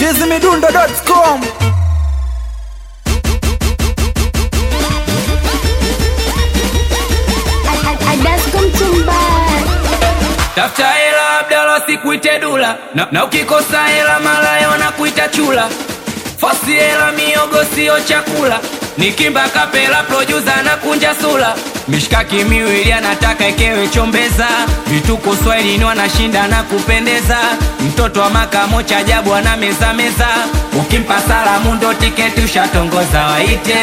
chizimidundo.com. Tafuta hela Abdalla sikuite dula na ukikosa hela malaya wanakuita chula. Fosi hela miogo sio chakula. Nikimba kapela producer na kunja sula. Mishkaki miwili anataka ikewe chombeza. Vituko Swahili ni wanashinda na kupendeza. Mtoto wa makamo cha ajabu ana meza meza. Ukimpa salamu ndo tiketi ushatongoza waite.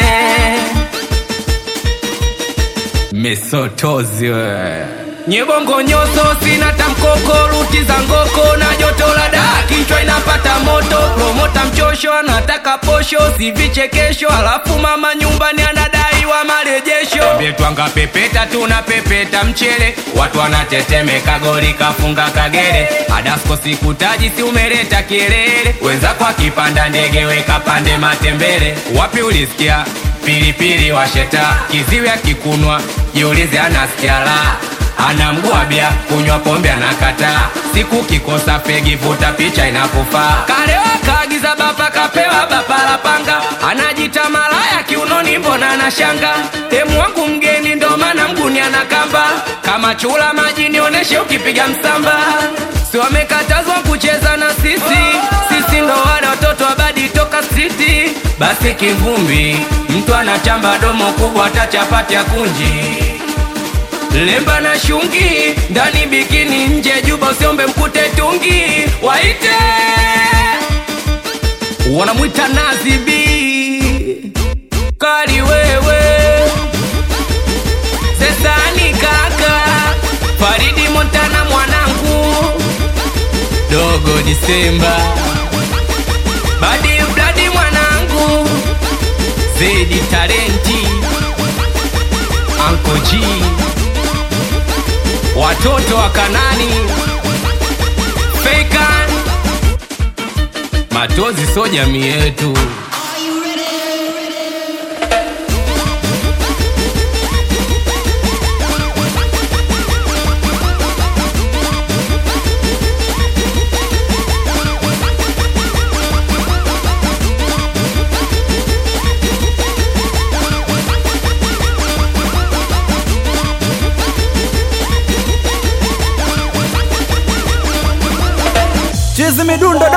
Mesotozi we Nyebongo nyoso sina tamkoko. Ruti za ngoko na joto la daa. Kichwa inapata moto. Promota mchosho anataka posho. Si vichekesho alafu mama nyumbani anadai wa marejesho. Mbetwanga pepeta tunapepeta mchele. Watu wanatetemeka goli kafunga Kagere. Adasko sikutaji si umeleta kielele. Wenza kwa kipanda ndege weka pande matembele. Wapi ulisikia pilipili washeta. Kiziwi akikunwa jiulize anasikia la. Anamguabia kunywa pombe anakata. Siku kikosa pegi vuta picha inakufaa. Karewa kagiza bapa kapewa bapa la panga. Anajita malaya kiunoni mbona anashanga. Temu wangu mgeni ndo maana mguni anakamba. Kama chula maji nioneshe ukipiga msamba. Si wamekatazwa kucheza na sisi. Sisi ndo wale watoto wabadi toka city. Basi kivumbi mtu anachamba domo kubwa atachapati ya kunji. Lemba na shungi ndani bikini nje juba usiombe mkute tungi. Waite wanamuita Nazibi Kali wewe Sesani kaka Faridi Montana mwanangu. Dogo Disemba Badi Bladi mwanangu. Zedi Talenti Uncle G watoto wa Kanani Fakan Matozi so jamii yetu. chizimidundo.com.